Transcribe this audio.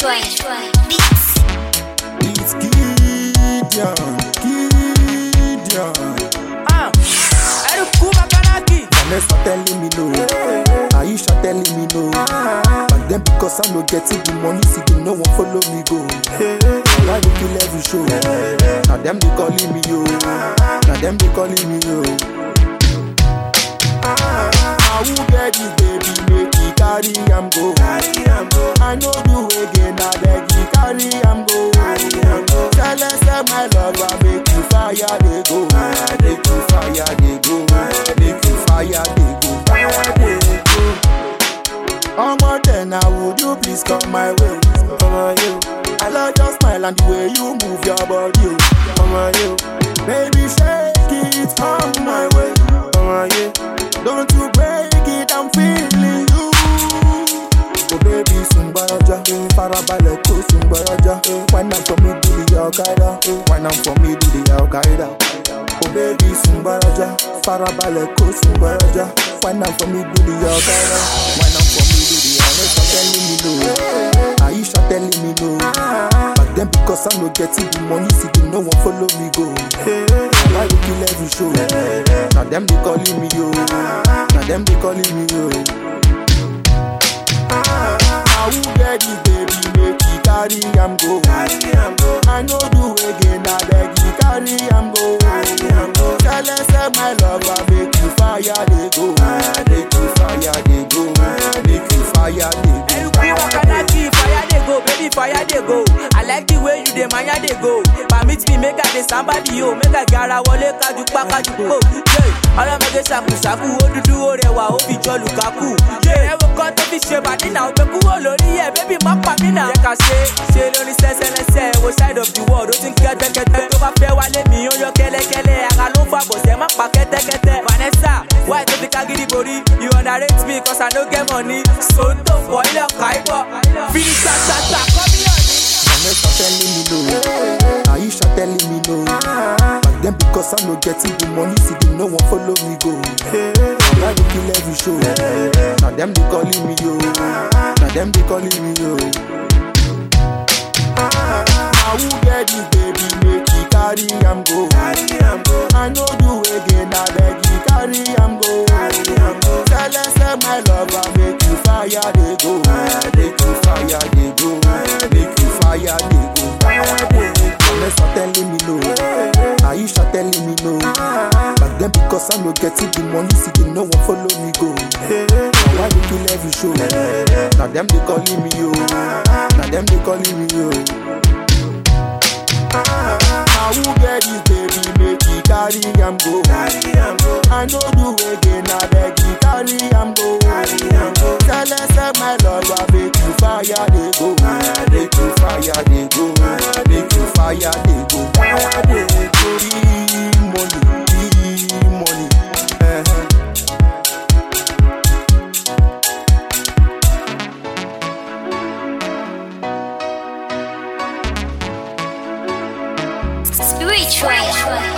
Beats. It's Gideon. Vanessa telling me no, Aisha telling me no. But then because I no getting the money, see them no one follow me go. Why they kill every show? Now them they calling me yo, now them they calling me yo. I will get this baby, make it carry am go. I know do again, I beg you carry am go. Tell us that my love, I make you fire they go, make you fire they go, make you fire they go, fire they go. More than I would you please come my way, come on you. I love your smile and the way you move your body, come on you. Baby shake it on my way, come on you. Don't you break it, I'm feeling you. Oh baby, Sumbaraja, Farabale, Sumbaraja. Why not for me do the Al-Qaeda? Why not for me do the Al-Qaeda? Oh baby, Sumbaraja, Farabale, Sumbaraja. Why not for me do the Al-Qaeda? Why not for me do the Al-Qaeda? Telling me no, Aisha telling me no. But then because I'm not getting the money, see them no one follow me go. Why they kill every show? Now them they calling me yo, now them they calling me yo. I will get this baby, make it carry am go. I know do again, I beg you carry am go. Tell us that my love, I make you fire they go, make you fire they go, make you fire they go. Fire they go, baby, fire they go. I like the way you dey maya they go. Permit me make I dey somebody yo, make I gara wole kaju pa kaju po. Ọlọ́ mẹ́gẹ́ ṣàkùṣàkù, ó dúdú ó rẹwà, ó fi jọ Lukaku. Ẹ̀wọ̀n kan tó fi ṣe bàdí náà, ó gbé kúrò lórí ẹ̀, bébí má pa mí náà. Jẹ́ ká ṣe lórí sẹ́sẹ́lẹ́sẹ́, wo side of the world, ó ti ń kẹ́tẹ́kẹ́tẹ́. Tó bá fẹ́ wálé mi, ó yọ kẹ́lẹ́kẹ́lẹ́, ara ló ń fa bọ̀sẹ̀, má pa kẹ́tẹ́kẹ́tẹ́. Vanessa, why tó fi kágídí borí? You underrate me cause I no get money. Sòótọ́ bọ̀ ilé ọ̀ka ibọ̀, finish tata, kọ́ mi yàn ní. Vanessa telling me no, Aisha telling me no. But then because I'm not getting the money, see them no one follow me go. Why they kill every show? Now them they calling me yo, now them they calling me yo. I will get this baby, make it carry am go. I know do again, I beg you carry am go. Tell us that my love, I make you fire they go, make you fire they go, make you fire they go, fire they go. Vanessa telling me no, Aisha telling me no. But then because I'm not getting the money, see them no one follow me go. Why they kill every show? Now them they calling me yo, now them they calling me yo. I will get this baby, make it carry am go. I know do again, I beg you carry am go. Tell us that my love, I make you fire they go, make you fire they go, make you fire they go, fire they go. Money. Spiritual.